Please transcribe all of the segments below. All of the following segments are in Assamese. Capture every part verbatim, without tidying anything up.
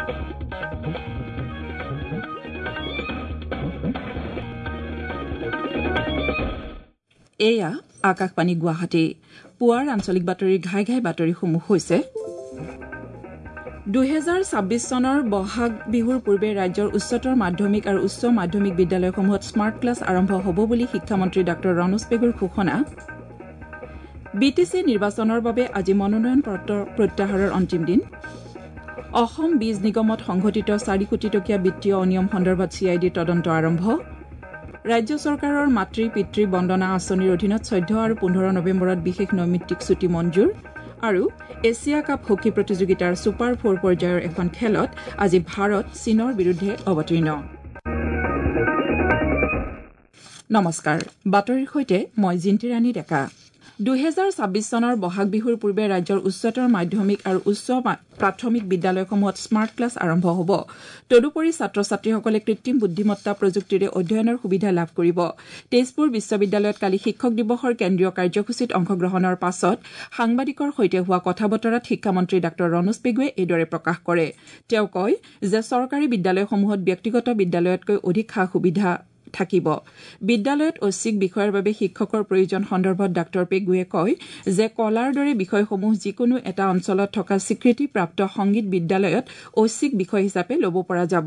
এয়া আকাশবাণী গুৱাহাটী পুৱাৰ আঞ্চলিক বাতৰিৰ ঘাই ঘাই বাতৰিসমূহ হৈছে দুহেজাৰ ছাব্বিছ চনৰ বহাগ বিহুৰ পূৰ্বে ৰাজ্যৰ উচ্চতৰ মাধ্যমিক আৰু উচ্চ মাধ্যমিক বিদ্যালয়সমূহত স্মাৰ্ট ক্লাছ আৰম্ভ হ'ব বুলি শিক্ষামন্ত্ৰী ডাঃ ৰণোজ পেগুৰ ঘোষণা বি টি চি নিৰ্বাচনৰ বাবে আজি মনোনয়ন পত্ৰ প্ৰত্যাহাৰৰ অন্তিম দিন অসম বীজ নিগমত সংঘটিত চাৰি কোটি টকীয়া বিত্তীয় অনিয়ম সন্দৰ্ভত চি আই ডিৰ তদন্ত আৰম্ভ ৰাজ্য চৰকাৰৰ মাতৃ পিতৃ বন্দনা আঁচনিৰ অধীনত চৈধ্য আৰু পোন্ধৰ নৱেম্বৰত বিশেষ নৈমিত্তিক ছুটী মঞ্জুৰ আৰু এছিয়া কাপ হকী প্ৰতিযোগিতাৰ ছুপাৰ ফ'ৰ পৰ্যায়ৰ এখন খেলত আজি ভাৰত চীনৰ বিৰুদ্ধে অৱতীৰ্ণ নমস্কাৰ বাতৰিৰ সৈতে মই জিন্তিৰাণী ডেকা দুহেজাৰ ছাব্বিছ চনৰ বহাগ বিহুৰ পূৰ্বে ৰাজ্যৰ উচ্চতৰ মাধ্যমিক আৰু উচ্চ প্ৰাথমিক বিদ্যালয়সমূহত স্মাৰ্ট ক্লাছ আৰম্ভ হ'ব তদুপৰি ছাত্ৰ ছাত্ৰীসকলে কৃত্ৰিম বুদ্ধিমত্তা প্ৰযুক্তিৰে অধ্যয়নৰ সুবিধা লাভ কৰিব তেজপুৰ বিশ্ববিদ্যালয়ত কালি শিক্ষক দিৱসৰ কেন্দ্ৰীয় কাৰ্যসূচীত অংশগ্ৰহণৰ পাছত সাংবাদিকৰ সৈতে হোৱা কথা বতৰাত শিক্ষামন্ত্ৰী ডাঃ ৰণোজ পেগুৱে এইদৰে প্ৰকাশ কৰে তেওঁ কয় যে চৰকাৰী বিদ্যালয়সমূহত ব্যক্তিগত বিদ্যালয়তকৈ অধিক সা সুবিধা থাকিব বিদ্যালয়ত ঐচ্ছিক বিষয়ৰ বাবে শিক্ষকৰ প্ৰয়োজন সন্দৰ্ভত ডাঃ পেগুৱে কয় যে কলাৰ দৰে বিষয়সমূহ যিকোনো এটা অঞ্চলত থকা স্বীকৃতিপ্ৰাপ্ত সংগীত বিদ্যালয়ত ঐচ্ছিক বিষয় হিচাপে ল'ব পৰা যাব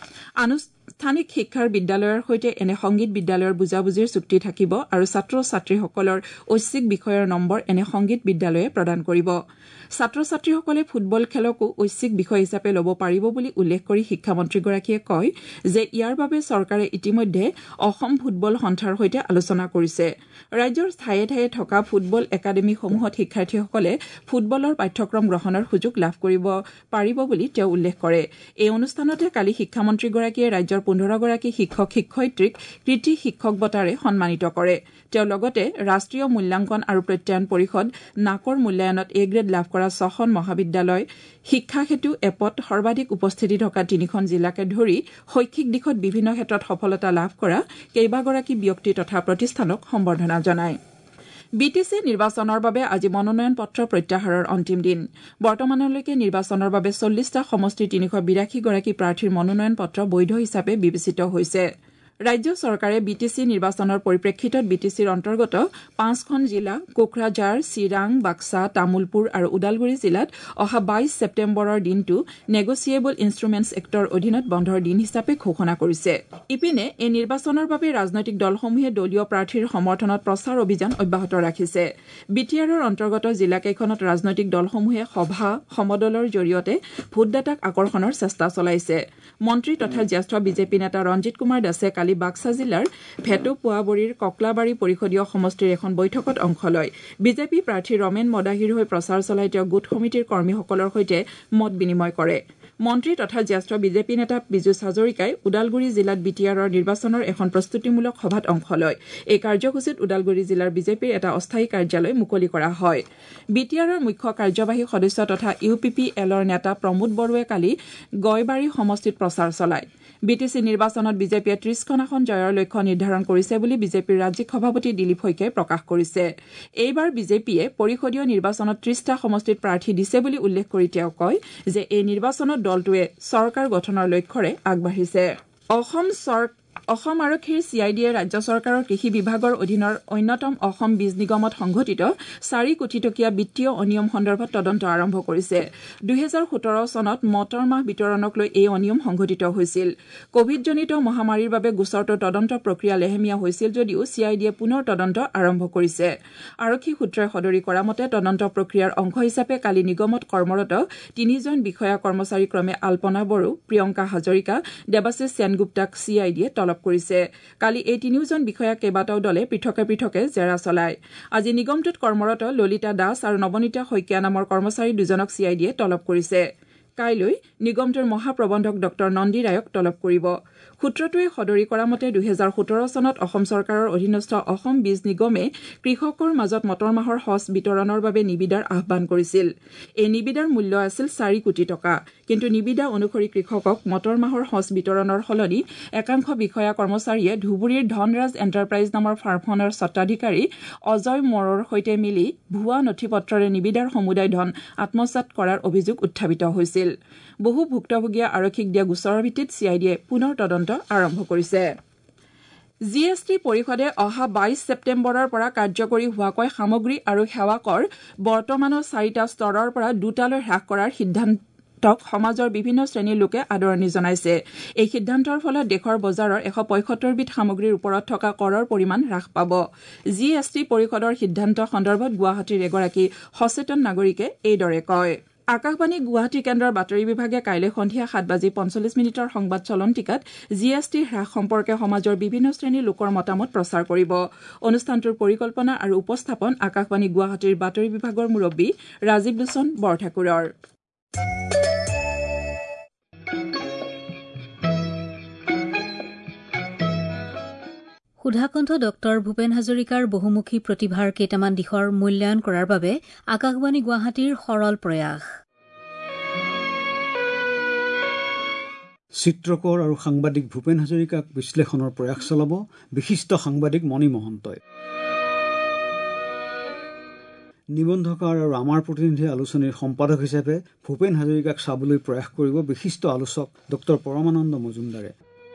আনুষ্ঠানিক শিক্ষাৰ বিদ্যালয়ৰ সৈতে এনে সংগীত বিদ্যালয়ৰ বুজাবুজিৰ চুক্তি থাকিব আৰু ছাত্ৰ ছাত্ৰীসকলৰ ঐচ্ছিক বিষয়ৰ নম্বৰ এনে সংগীত বিদ্যালয়ে প্ৰদান কৰিব ছাত্ৰ ছাত্ৰীসকলে ফুটবল খেলকো ঐচ্ছিক বিষয় হিচাপে ল'ব পাৰিব বুলি উল্লেখ কৰি শিক্ষামন্ত্ৰীগৰাকীয়ে কয় যে ইয়াৰ বাবে চৰকাৰে ইতিমধ্যে অসম ফুটবল সন্থাৰ সৈতে আলোচনা কৰিছে ৰাজ্যৰ ঠায়ে ঠায়ে থকা ফুটবল একাডেমীসমূহত শিক্ষাৰ্থীসকলে ফুটবলৰ পাঠ্যক্ৰম গ্ৰহণৰ সুযোগ লাভ কৰিব পাৰিব বুলি তেওঁ উল্লেখ কৰে এই অনুষ্ঠানতে কালি শিক্ষামন্ত্ৰীগৰাকীয়ে ৰাজ্যৰ পোন্ধৰগৰাকী শিক্ষক শিক্ষয়িত্ৰীক কৃতি শিক্ষক বঁটাৰে সন্মানিত কৰে তেওঁ লগতে ৰাষ্ট্ৰীয় মূল্যাংকন আৰু প্ৰত্যয়ন পৰিষদ নাকৰ মূল্যায়নত এ গ্ৰেড লাভ কৰা ছখন মহাবিদ্যালয় শিক্ষা সেতু এপত সৰ্বাধিক উপস্থিতি থকা তিনিখন জিলাকে ধৰি শৈক্ষিক দিশত বিভিন্ন ক্ষেত্ৰত সফলতা লাভ কৰা কেইবাগৰাকী ব্যক্তি তথা প্ৰতিষ্ঠানক সম্বৰ্ধনা জনায় বি টি চি নিৰ্বাচনৰ বাবে আজি মনোনয়ন পত্ৰ প্ৰত্যাহাৰৰ অন্তিম দিন বৰ্তমানলৈকে নিৰ্বাচনৰ বাবে চল্লিছটা সমষ্টিৰ তিনিশ বিৰাশী গৰাকী প্ৰাৰ্থীৰ মনোনয়ন পত্ৰ বৈধ হিচাপে বিবেচিত হৈছে ৰাজ্য চৰকাৰে বি টি চি নিৰ্বাচনৰ পৰিপ্ৰেক্ষিতত বি টি চিৰ অন্তৰ্গত পাঁচখন জিলা কোকৰাঝাৰ চিৰাং বাক্সা তামুলপুৰ আৰু ওদালগুৰি জিলাত অহা বাইছ ছেপ্টেম্বৰৰ দিনটো নেগচিয়েবল ইনষ্ট্ৰুমেণ্টছ এক্টৰ অধীনত বন্ধৰ দিন হিচাপে ঘোষণা কৰিছে ইপিনে এই নিৰ্বাচনৰ বাবে ৰাজনৈতিক দলসমূহে দলীয় প্ৰাৰ্থীৰ সমৰ্থনত প্ৰচাৰ অভিযান অব্যাহত ৰাখিছে বি টি আৰৰ অন্তৰ্গত জিলাকেইখনত ৰাজনৈতিক দলসমূহে সভা সমদলৰ জৰিয়তে ভোটদাতাক আকৰ্ষণৰ চেষ্টা চলাইছে মন্ত্ৰী তথা জ্যেষ্ঠ বিজেপি নেতা ৰঞ্জিত কুমাৰ দাসে কালি বাক্সা জিলাৰ ভেটুপুৱাবৰীৰ ককলাবাৰী পৰিষদীয় সমষ্টিৰ এখন বৈঠকত অংশ লয় বিজেপি প্ৰাৰ্থী ৰমেন মদাহীৰ হৈ প্ৰচাৰ চলাই তেওঁ গোট সমিতিৰ কৰ্মীসকলৰ সৈতে মত বিনিময় কৰে মন্ত্ৰী তথা জ্যেষ্ঠ বিজেপি নেতা পীযুষ হাজৰিকাই ওদালগুৰি জিলাত বি টি আৰৰ নিৰ্বাচনৰ এখন প্ৰস্তুতিমূলক সভাত অংশ লয় এই কাৰ্যসূচীত ওদালগুৰি জিলাৰ বিজেপিৰ এটা অস্থায়ী কাৰ্যালয় মুকলি কৰা হয় বি টি আৰৰ মুখ্য কাৰ্যবাহী সদস্য তথা ইউ পি পি এলৰ নেতা প্ৰমোদ বড়োৱে কালি গয়বাৰী সমষ্টিত প্ৰচাৰ চলায় বি টি চি নিৰ্বাচনত বিজেপিয়ে ত্ৰিশখন আসন জয়ৰ লক্ষ্য নিৰ্ধাৰণ কৰিছে বুলি বিজেপিৰ ৰাজ্যিক সভাপতি দিলীপ শইকীয়াই প্ৰকাশ কৰিছে এইবাৰ বিজেপিয়ে পৰিষদীয় নিৰ্বাচনত ত্ৰিশটা সমষ্টিত প্ৰাৰ্থী দিছে বুলি উল্লেখ কৰি তেওঁ কয় যে এই নিৰ্বাচনত দলটোৱে চৰকাৰ গঠনৰ লক্ষ্যৰে আগবাঢ়িছে অসম চৰকাৰ অসম আৰক্ষীৰ চি আই ডিয়ে ৰাজ্য চৰকাৰৰ কৃষি বিভাগৰ অধীনৰ অন্যতম অসম বীজ নিগমত সংঘটিত চাৰি কোটি টকীয়া বিত্তীয় অনিয়ম সন্দৰ্ভত তদন্ত আৰম্ভ কৰিছে দুহেজাৰ সোতৰ চনত মটৰ মাহ বিতৰণক লৈ এই অনিয়ম সংঘটিত হৈছিল কোভিডজনিত মহামাৰীৰ বাবে গোচৰটোৰ তদন্ত প্ৰক্ৰিয়া লেহেমীয়া হৈছিল যদিও চি আই ডিয়ে পুনৰ তদন্ত আৰম্ভ কৰিছে আৰক্ষী সূত্ৰই সদৰি কৰা মতে তদন্ত প্ৰক্ৰিয়াৰ অংশ হিচাপে কালি নিগমত কৰ্মৰত তিনিজন বিষয়া কৰ্মচাৰী ক্ৰমে আল্পনা বড়ো প্ৰিয়ংকা হাজৰিকা দেৱাশিষ সেনগুপ্তাক চি আই ডিয়ে তলব কৰিছে কালি এই তিনিওজন বিষয়াক কেইবাটাও দলে পৃথকে পৃথকে জেৰা চলায় আজি নিগমটোত কৰ্মৰত ললিতা দাস আৰু নৱনীতা শইকীয়া নামৰ কৰ্মচাৰী দুজনক চি আই ডিয়ে তলব কৰিছে কাইলৈ নিগমটোৰ মহাপ্ৰবন্ধক ডক্টৰ নন্দী ৰায়ক তলব কৰিব সূত্ৰটোৱে সদৰি কৰা মতে দুহেজাৰ সোতৰ চনত অসম চৰকাৰৰ অধীনস্থ অসম বীজ নিগমে কৃষকৰ মাজত মটৰ মাহৰ সঁচ বিতৰণৰ বাবে নিবিদাৰ আহ্বান কৰিছিল এই নিবিদাৰ মূল্য আছিল চাৰি কোটি টকা কিন্তু নিবিদা অনুসৰি কৃষকক মটৰ মাহৰ সঁচ বিতৰণৰ সলনি একাংশ বিষয়া কৰ্মচাৰীয়ে ধুবুৰীৰ ধনৰাজ এণ্টাৰপ্ৰাইজ নামৰ ফাৰ্মখনৰ স্বত্বাধিকাৰী অজয় মৰৰ সৈতে মিলি ভুৱা নথি পত্ৰৰে নিবিদাৰ সমুদায় ধন আত্মসাৎ কৰাৰ অভিযোগ উত্থাপিত হৈছিল বহু ভুক্তভোগীয়ে আৰক্ষীক দিয়া গোচৰৰ ভিত্তিত চি আই ডিয়ে পুনৰ তদন্ত আৰম্ভ কৰিছে জি এছ টি পৰিষদে অহা বাইশ ছেপ্টেম্বৰৰ পৰা কাৰ্যকৰী হোৱাকৈ সামগ্ৰী আৰু সেৱা কৰ বৰ্তমানৰ চাৰিটা স্তৰৰ পৰা দুটালৈ হ্ৰাস কৰাৰ সিদ্ধান্তক সমাজৰ বিভিন্ন শ্ৰেণীৰ লোকে আদৰণি জনাইছে এই সিদ্ধান্তৰ ফলত দেশৰ বজাৰৰ এশ পঁয়সত্তৰ বিধ সামগ্ৰীৰ ওপৰত থকা কৰৰ পৰিমাণ হ্ৰাস পাব জি এছ টি পৰিষদৰ সিদ্ধান্ত সন্দৰ্ভত গুৱাহাটীৰ এগৰাকী সচেতন নাগৰিকে এইদৰে কয় আকাশবাণী গুৱাহাটী কেন্দ্ৰৰ বাতৰি বিভাগে কাইলৈ সন্ধিয়া সাত বাজি পঞ্চল্লিছ মিনিটৰ সংবাদ চলন্তিকাত জি এছ টি হ্ৰাস সম্পৰ্কে সমাজৰ বিভিন্ন শ্ৰেণীৰ লোকৰ মতামত প্ৰচাৰ কৰিব অনুষ্ঠানটোৰ পৰিকল্পনা আৰু উপস্থাপন আকাশবাণী গুৱাহাটীৰ বাতৰি বিভাগৰ মুৰব্বী ৰাজীৱ লোচন বৰঠাকুৰৰ সুধাকণ্ঠ ডক্টৰ ভূপেন হাজৰিকাৰ বহুমুখী প্ৰতিভাৰ কেইটামান দিশৰ মূল্যায়ন কৰাৰ বাবে আকাশবাণী গুৱাহাটীৰ সৰল প্ৰয়াস চিত্ৰকৰ আৰু সাংবাদিক ভূপেন হাজৰিকাক বিশ্লেষণৰ প্ৰয়াস চলাব বিশিষ্ট সাংবাদিক মণি মহন্তই নিবন্ধকাৰ আৰু আমাৰ প্ৰতিনিধি আলোচনীৰ সম্পাদক হিচাপে ভূপেন হাজৰিকাক চাবলৈ প্ৰয়াস কৰিব বিশিষ্ট আলোচক ডক্টৰ পৰমানন্দ মজুমদাৰে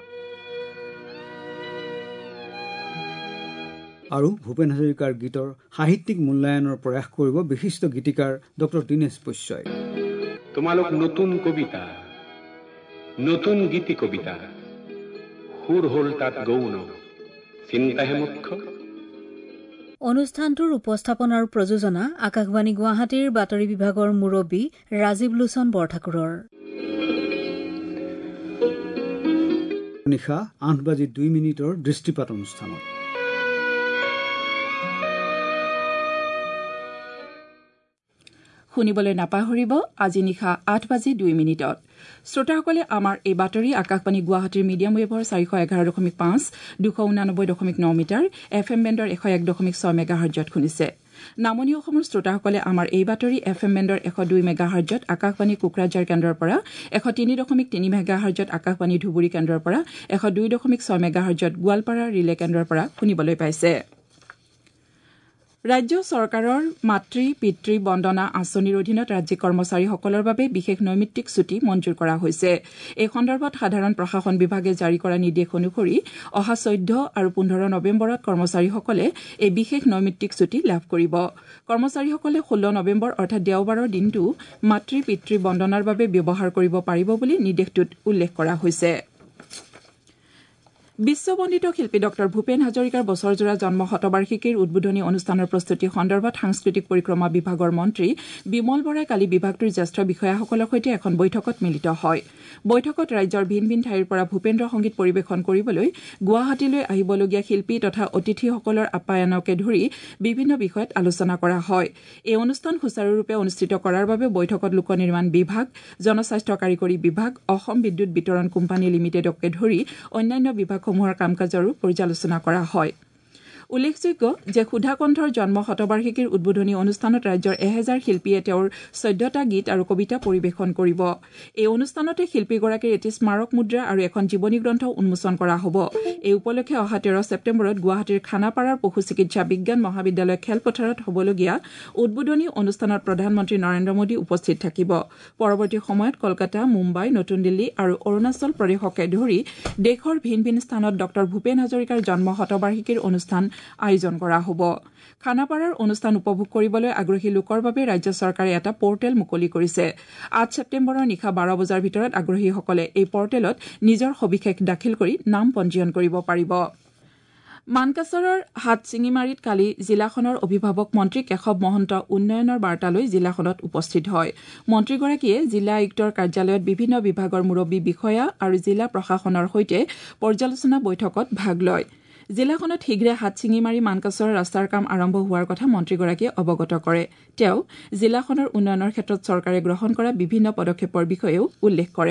আৰু ভূপেন হাজৰিকাৰ গীতৰ সাহিত্যিক মূল্যায়নৰ প্ৰয়াস কৰিব বিশিষ্ট গীতিকাৰ ডক্টৰ দীনেশ বৈশ্যই তোমালোক নতুন কবিতা নতুন গীতি কবিতা সুৰ হল তাত গৌণ চিন্তাহে মুখ্য অনুষ্ঠানটোৰ উপস্থাপন আৰু প্ৰযোজনা আকাশবাণী গুৱাহাটীৰ বাতৰি বিভাগৰ মুৰব্বী ৰাজীৱ লোচন বৰঠাকুৰৰ নিশা আঠ বাজি দুই মিনিটৰ দৃষ্টিপাত অনুষ্ঠানত শুনিবলৈ নাপাহৰিব আজি নিশা আঠ বাজি দুই মিনিটত শ্ৰোতাসকলে আমাৰ এই বাতৰি আকাশবাণী গুৱাহাটীৰ মিডিয়াম ৱেভৰ চাৰিশ এঘাৰ দশমিক পাঁচ দুশ ঊনানব্বৈ দশমিক ন মিটাৰ এফ এম বেণ্ডৰ এশ এক দশমিক ছয় মেগা হাৰ্জত শুনিছে নামনি অসমৰ শ্ৰোতাসকলে আমাৰ এই বাতৰি এফ এম বেণ্ডৰ এশ দুই মেগা হাৰ্জত আকাশবাণী কোকৰাঝাৰ কেন্দ্ৰৰ পৰা এশ তিনি দশমিক তিনি মেগা হাৰ্জত আকাশবাণী ধুবুৰী কেন্দ্ৰৰ পৰা এশ দুই দশমিক ছয় মেগা হাৰ্জত গোৱালপাৰা ৰিলে কেন্দ্ৰৰ পৰা শুনিবলৈ পাইছে ৰাজ্য চৰকাৰৰ মাতৃ পিতৃ বন্দনা আঁচনিৰ অধীনত ৰাজ্যিক কৰ্মচাৰীসকলৰ বাবে বিশেষ নৈমিত্তিক ছুটী মঞ্জুৰ কৰা হৈছে এই সন্দৰ্ভত সাধাৰণ প্ৰশাসন বিভাগে জাৰি কৰা নিৰ্দেশ অনুসৰি অহা চৈধ্য আৰু পোন্ধৰ নৱেম্বৰত কৰ্মচাৰীসকলে এই বিশেষ নৈমিত্তিক ছুটী লাভ কৰিব কৰ্মচাৰীসকলে ষোল্ল নৱেম্বৰ অৰ্থাৎ দেওবাৰৰ দিনটো মাতৃ পিতৃ বন্দনাৰ বাবে ব্যৱহাৰ কৰিব পাৰিব বুলি নিৰ্দেশটোত উল্লেখ কৰা হৈছে বিশ্ববন্দিত শিল্পী ডক্টৰ ভূপেন হাজৰিকাৰ বছৰজোৰা জন্ম শতবাৰ্ষিকীৰ উদ্বোধনী অনুষ্ঠানৰ প্ৰস্তুতি সন্দৰ্ভত সাংস্কৃতিক পৰিক্ৰমা বিভাগৰ মন্ত্ৰী বিমল বৰাই কালি বিভাগটোৰ জ্যেষ্ঠ বিষয়াসকলৰ সৈতে এখন বৈঠকত মিলিত হয় বৈঠকত ৰাজ্যৰ ভিন ভিন ঠাইৰ পৰা ভূপেন্দ্ৰ সংগীত পৰিৱেশন কৰিবলৈ গুৱাহাটীলৈ আহিবলগীয়া শিল্পী তথা অতিথিসকলৰ আপ্যায়নকে ধৰি বিভিন্ন বিষয়ত আলোচনা কৰা হয় এই অনুষ্ঠান সুচাৰুৰূপে অনুষ্ঠিত কৰাৰ বাবে বৈঠকত লোক নিৰ্মাণ বিভাগ জনস্বাস্থ্য কাৰিকৰী বিভাগ অসম বিদ্যুৎ বিতৰণ কোম্পানী লিমিটেডকে ধৰি অন্যান্য বিভাগ সমূহৰ কাম কাজৰো পৰ্যালোচনা কৰা হয় উল্লেখযোগ্য যে সুধাকণ্ঠৰ জন্ম শতবাৰ্ষিকীৰ উদ্বোধনী অনুষ্ঠানত ৰাজ্যৰ এহেজাৰ শিল্পীয়ে তেওঁৰ চৈধ্যটা গীত আৰু কবিতা পৰিৱেশন কৰিব এই অনুষ্ঠানতে শিল্পীগৰাকীৰ এটি স্মাৰক মুদ্ৰা আৰু এখন জীৱনী গ্ৰন্থ উন্মোচন কৰা হ'ব এই উপলক্ষে অহা তেৰ ছেপ্টেম্বৰত গুৱাহাটীৰ খানাপাৰাৰ পশু চিকিৎসা বিজ্ঞান মহাবিদ্যালয় খেলপথাৰত হ'বলগীয়া উদ্বোধনী অনুষ্ঠানত প্ৰধানমন্ত্ৰী নৰেন্দ্ৰ মোদী উপস্থিত থাকিব পৰৱৰ্তী সময়ত কলকাতা মুম্বাই নতুন দিল্লী আৰু অৰুণাচল প্ৰদেশকে ধৰি দেশৰ ভিন ভিন স্থানত ডক্টৰ ভূপেন হাজৰিকাৰ জন্ম শতবাৰ্ষিকীৰ অনুষ্ঠান আয়োজন কৰা হ'ব খানাপাৰাৰ অনুষ্ঠান উপভোগ কৰিবলৈ আগ্ৰহী লোকৰ বাবে ৰাজ্য চৰকাৰে এটা পৰ্টেল মুকলি কৰিছে আঠ ছেপ্টেম্বৰৰ নিশা বাৰ বজাৰ ভিতৰত আগ্ৰহীসকলে এই পৰ্টেলত নিজৰ সবিশেষ দাখিল কৰি নাম পঞ্জীয়ন কৰিব পাৰিব মানকাছৰৰ হাটচিঙিমাৰীত কালি জিলাখনৰ অভিভাৱক মন্ত্ৰী কেশৱ মহন্ত উন্নয়নৰ বাৰ্তালৈ জিলাখনত উপস্থিত হয় মন্ত্ৰীগৰাকীয়ে জিলা আয়ুক্তৰ কাৰ্যালয়ত বিভিন্ন বিভাগৰ মুৰব্বী বিষয়া আৰু জিলা প্ৰশাসনৰ সৈতে পৰ্যালোচনা বৈঠকত ভাগ লয় জিলাখনত শীঘ্ৰে হাটচিঙিমাৰী মানকাছৰ ৰাস্তাৰ কাম আৰম্ভ হোৱাৰ কথা মন্ত্ৰীগৰাকীয়ে অৱগত কৰে তেওঁ জিলাখনৰ উন্নয়নৰ ক্ষেত্ৰত চৰকাৰে গ্ৰহণ কৰা বিভিন্ন পদক্ষেপৰ বিষয়েও উল্লেখ কৰে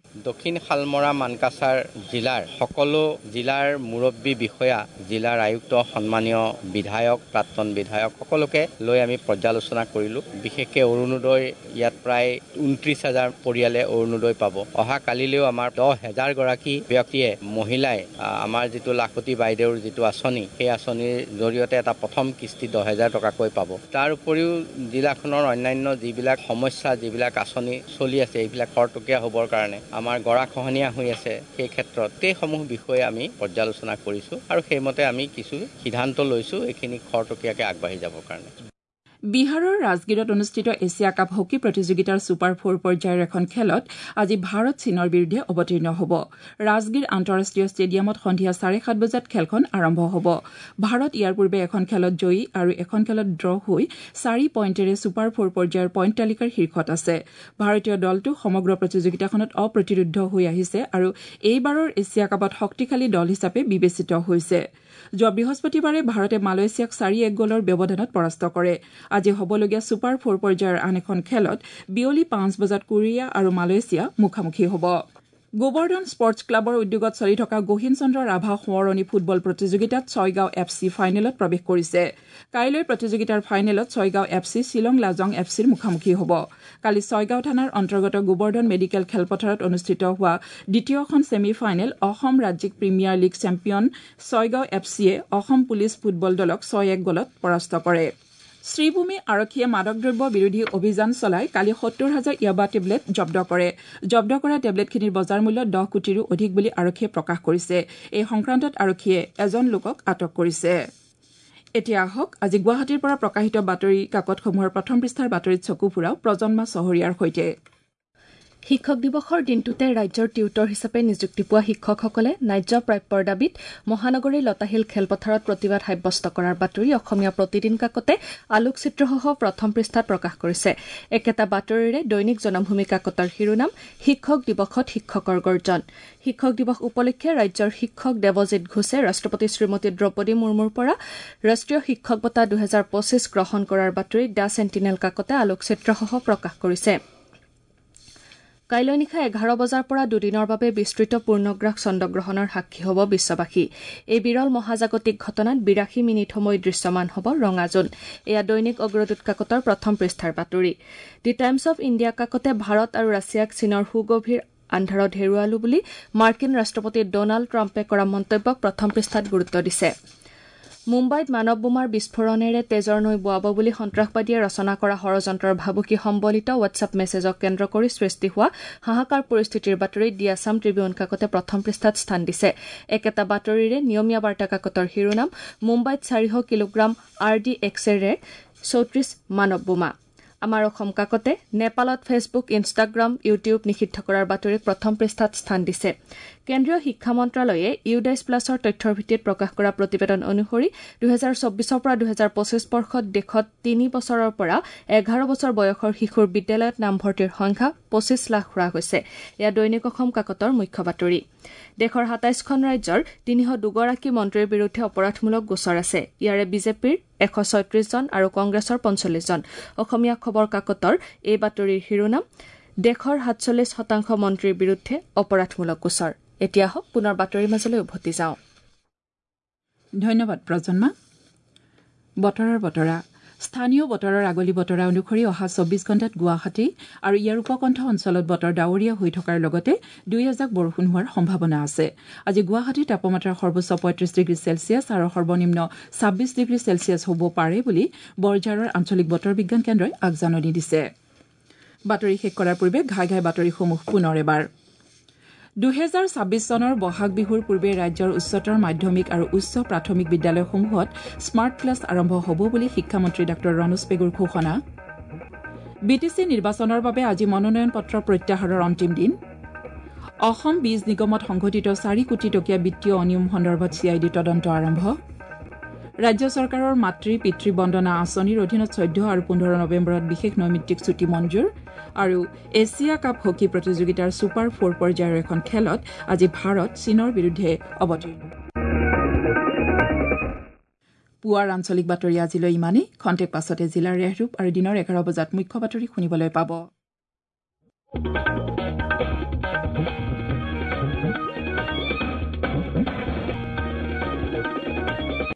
দক্ষিণ শালমৰা মানকাছাৰ জিলাৰ সকলো জিলাৰ মুৰব্বী বিষয়া, জিলাৰ আয়ুক্ত, সন্মানীয় বিধায়ক, প্ৰাক্তন বিধায়ক সকলোকে লৈ আমি পৰ্যালোচনা কৰিলোঁ। বিশেষকৈ অৰুণোদয় ইয়াত প্ৰায় ঊনত্ৰিছ হাজাৰ পৰিয়ালে অৰুণোদয় পাব। অহা কালিলৈও আমাৰ দহ হাজাৰ গৰাকী ব্যক্তিয়ে, মহিলাই আমাৰ যিটো লাখপতি বাইদেউৰ যিটো আঁচনি, সেই আঁচনিৰ জৰিয়তে এটা প্ৰথম কিস্তি দহ হাজাৰ টকাকৈ পাব। তাৰ উপৰিও জিলাখনৰ অন্যান্য যিবিলাক সমস্যা, যিবিলাক আঁচনি চলি আছে, এইবিলাক খৰতকীয়া হ'বৰ কাৰণে আমাৰ গৰাখহনীয়া হৈ আছে, সেই ক্ষেত্ৰত এইসমূহ বিষয়ে আমি পৰ্যালোচনা কৰিছোঁ আৰু সেইমতে আমি কিছু সিদ্ধান্ত লৈছোঁ এইখিনি খৰতকীয়াকৈ আগবাঢ়ি যাবৰ কাৰণে। বিহাৰৰ ৰাজগিৰত অনুষ্ঠিত এছিয়া কাপ হকী প্ৰতিযোগিতাৰ ছুপাৰ ফ'ৰ পৰ্যায়ৰ এখন খেলত আজি ভাৰত চীনৰ বিৰুদ্ধে অৱতীৰ্ণ হ'ব। ৰাজগিৰ আন্তঃৰাষ্ট্ৰীয় ষ্টেডিয়ামত সন্ধিয়া চাৰে সাত বজাত খেলখন আৰম্ভ হ'ব। ভাৰত ইয়াৰ পূৰ্বে এখন খেলত জয়ী আৰু এখন খেলত ড্ৰ হৈ চাৰি পইণ্টেৰে ছুপাৰ ফ'ৰ পৰ্যায়ৰ পইণ্ট তালিকাৰ শীৰ্ষত আছে। ভাৰতীয় দলটো সমগ্ৰ প্ৰতিযোগিতাখনত অপ্ৰতিৰোধ হৈ আহিছে আৰু এইবাৰৰ এছিয়া কাপত শক্তিশালী দল হিচাপে বিবেচিত হৈছে। যোৱা বৃহস্পতিবাৰে ভাৰতে মালয়েছিয়াক চাৰি এক গ'লৰ ব্যৱধানত পৰাস্ত কৰে। আজি হ'বলগীয়া ছুপাৰ ফ'ৰ পৰ্যায়ৰ আন এখন খেলত বিয়লি পাঁচ বজাত কোৰিয়া আৰু মালয়েছিয়া মুখামুখি হ'ব। গোবৰ্ধন স্পৰ্টছ ক্লাবৰ উদ্যোগত চলি থকা গহীন চন্দ্ৰ ৰাভা সোঁৱৰণী ফুটবল প্ৰতিযোগিতাত ছয়গাঁও এফ চি ফাইনেলত প্ৰৱেশ কৰিছে। কাইলৈ প্ৰতিযোগিতাৰ ফাইনেলত Chaygaon F C Shillong Lajong F চিৰ মুখামুখি হ'ব। কালি ছয়গাঁও থানাৰ অন্তৰ্গত গোবৰ্ধন মেডিকেল খেলপথাৰত অনুষ্ঠিত হোৱা দ্বিতীয়খন ছেমি ফাইনেল অসম ৰাজ্যিক premier league champion Chaygaon F চিয়ে অসম পুলিচ ফুটবল দলক ছয় এক গ'লত পৰাস্ত কৰে। শ্ৰীভূমি আৰক্ষীয়ে মাদক দ্ৰব্য বিৰোধী অভিযান চলাই কালি সত্তৰ হাজাৰ ইয়াবা টেবলেট জব্দ কৰে। জব্দ কৰা টেবলেটখিনিৰ বজাৰ মূল্য দহ কোটিৰো অধিক বুলি আৰক্ষীয়ে প্ৰকাশ কৰিছে। এই সংক্ৰান্তত আৰক্ষীয়ে এজন লোকক আটক কৰিছে। এতিয়া আহক আজি গুৱাহাটীৰ পৰা প্ৰকাশিত বাতৰি কাকতসমূহৰ প্ৰথম পৃষ্ঠাৰ বাতৰিত চকু ফুৰাও প্ৰজন্মা চহৰীয়াৰ সৈতে। শিক্ষক দিৱসৰ দিনটোতে ৰাজ্যৰ টিউটৰ হিচাপে নিযুক্তি পোৱা শিক্ষকসকলে ন্যায্য প্ৰাপ্যৰ দাবীত মহানগৰীৰ লতাশিল খেলপথাৰত প্ৰতিবাদ সাব্যস্ত কৰাৰ বাতৰি অসমীয়া প্ৰতিদিন কাকতে আলোকচিত্ৰসহ প্ৰথম পৃষ্ঠাত প্ৰকাশ কৰিছে। একেটা বাতৰিৰে দৈনিক জনমভূমি কাকতৰ শিৰোনাম শিক্ষক দিৱসত শিক্ষকৰ গৰ্জন। শিক্ষক দিৱস উপলক্ষে ৰাজ্যৰ শিক্ষক দেৱজিৎ ঘোষে ৰাষ্ট্ৰপতি শ্ৰীমতী দ্ৰৌপদী মুৰ্মুৰ পৰা ৰাষ্ট্ৰীয় শিক্ষক বঁটা দুহেজাৰ পঁচিছ গ্ৰহণ কৰাৰ বাতৰি দ্য চেণ্টিনেল কাকতে আলোকচিত্ৰসহ প্ৰকাশ কৰিছে। কাইলৈ নিশা এঘাৰ বজাৰ পৰা দুদিনৰ বাবে বিস্তৃত পূৰ্ণগ্ৰাস চন্দ্ৰগ্ৰহণৰ সাক্ষী হ'ব বিশ্ববাসী। এই বিৰল মহাজাগতিক ঘটনাত বিৰাশী মিনিট সময় দৃশ্যমান হ'ব ৰঙাজোন। এয়া দৈনিক অগ্ৰদূত কাকতৰ প্ৰথম পৃষ্ঠাৰ বাতৰি। দি টাইমছ অৱ ইণ্ডিয়া কাকতে ভাৰত আৰু ৰাছিয়াক চীনৰ সুগভীৰ আন্ধাৰত হেৰুৱালো বুলি মাৰ্কিন ৰাষ্ট্ৰপতি ডনাল্ড ট্ৰাম্পে কৰা মন্তব্যক প্ৰথম পৃষ্ঠাত গুৰুত্ব দিছে। মুম্বাইত মানৱ বোমাৰ বিস্ফোৰণেৰে তেজৰ নৈ বোৱাব বুলি সন্ত্ৰাসবাদীয়ে ৰচনা কৰা ষড়যন্ত্ৰৰ ভাবুকি সম্বলিত হোৱাটছআপ মেছেজক কেন্দ্ৰ কৰি সৃষ্টি হোৱা হাহাকাৰ পৰিস্থিতিৰ বাতৰিত দি আছাম ট্ৰিবিউন কাকতে প্ৰথম পৃষ্ঠাত স্থান দিছে। একেটা বাতৰিৰে নিয়মীয়া বাৰ্তা কাকতৰ শিৰোনাম মুম্বাইত চাৰিশ কিলোগ্ৰাম আৰ ডি এক্সেৰে চৌত্ৰিশ মানৱ বোমা। আমাৰ অসম কাকতে নেপালত ফেচবুক, ইনষ্টাগ্ৰাম, ইউটিউব নিষিদ্ধ কৰাৰ বাতৰিক প্ৰথম পৃষ্ঠাত স্থান দিছে। কেন্দ্ৰীয় শিক্ষা মন্ত্ৰালয়ে ইউডাইছ প্লাছৰ তথ্যৰ ভিত্তিত প্ৰকাশ কৰা প্ৰতিবেদন অনুসৰি দুহেজাৰ চৌবিছৰ পৰা দুহেজাৰ পঁচিছ বৰ্ষত দেশত তিনি বছৰৰ পৰা এঘাৰ বছৰ বয়সৰ শিশুৰ বিদ্যালয়ত নামভৰ্তিৰ সংখ্যা পঁচিছ লাখ হ্ৰাস হৈছে। এয়া দৈনিক অসম কাকতৰ মুখ্য বাতৰি। দেশৰ সাতাইছখন ৰাজ্যৰ তিনিশ দুগৰাকী মন্ত্ৰীৰ বিৰুদ্ধে অপৰাধমূলক গোচৰ আছে। ইয়াৰে বিজেপিৰ এশ ছয়ত্ৰিশ জন আৰু কংগ্ৰেছৰ পঞ্চল্লিছ জন। অসমীয়া খবৰ কাকতৰ এই বাতৰিৰ শিৰোনাম দেশৰ সাতচল্লিছ শতাংশ মন্ত্ৰীৰ বিৰুদ্ধে অপৰাধমূলক গোচৰ। এতিয়া হওক পুনৰ বাতৰিৰ মাজলৈ উভতি যাওঁ। ধন্যবাদ প্ৰজন্মা। বতৰৰ বতৰা স্থানীয় বতৰৰ আগলি বতৰা অনুসৰি অহা চৌবিছ ঘণ্টাত গুৱাহাটী আৰু ইয়াৰ উপকণ্ঠ অঞ্চলত বতৰ ডাৱৰীয়া হৈ থকাৰ লগতে দুই এজাক বৰষুণ হোৱাৰ সম্ভাৱনা আছে। আজি গুৱাহাটীৰ তাপমাত্ৰা সৰ্বোচ্চ পঁয়ত্ৰিশ ডিগ্ৰী চেলছিয়াছ আৰু সৰ্বনিম্ন ছাব্বিছ ডিগ্ৰী চেলছিয়াছ হ'ব পাৰে বুলি বৰঝাৰৰ আঞ্চলিক বতৰ বিজ্ঞান কেন্দ্ৰই আগজাননী দিছে। বাতৰি শেষ কৰাৰ পূৰ্বে ঘাই ঘাই বাতৰিসমূহ পুনৰ এবাৰ। দুহেজাৰ ছাব্বিছ চনৰ বহাগ বিহুৰ পূৰ্বে ৰাজ্যৰ উচ্চতৰ মাধ্যমিক আৰু উচ্চ প্ৰাথমিক বিদ্যালয়সমূহত স্মাৰ্ট ক্লাছ আৰম্ভ হ'ব বুলি শিক্ষামন্ত্ৰী ডাঃ ৰণোজ পেগুৰ ঘোষণা। বি টি চি নিৰ্বাচনৰ বাবে আজি মনোনয়ন পত্ৰ প্ৰত্যাহাৰৰ অন্তিম দিন। অসম বীজ নিগমত সংঘটিত চাৰি কোটি টকীয়া বিত্তীয় অনিয়ম সন্দৰ্ভত চি আই ডি তদন্ত আৰম্ভ। ৰাজ্য চৰকাৰৰ মাতৃ পিতৃ বন্দনা আঁচনিৰ অধীনত চৈধ্য আৰু পোন্ধৰ নৱেম্বৰত বিশেষ নৈমিত্তিক ছুটী মঞ্জুৰ। আৰু এছিয়া কাপ হকী প্ৰতিযোগিতাৰ ছুপাৰ ফ'ৰ পৰ্যায়ৰ এখন খেলত আজি ভাৰত চীনৰ বিৰুদ্ধে অৱতীৰ্ণ। পুৱাৰ আঞ্চলিক বাতৰি আজিলৈ ইমানেই। খন্তেক পাছতে জিলাৰ ৰেহৰূপ আৰু দিনৰ এঘাৰ বজাত মুখ্য বাতৰি শুনিবলৈ পাব।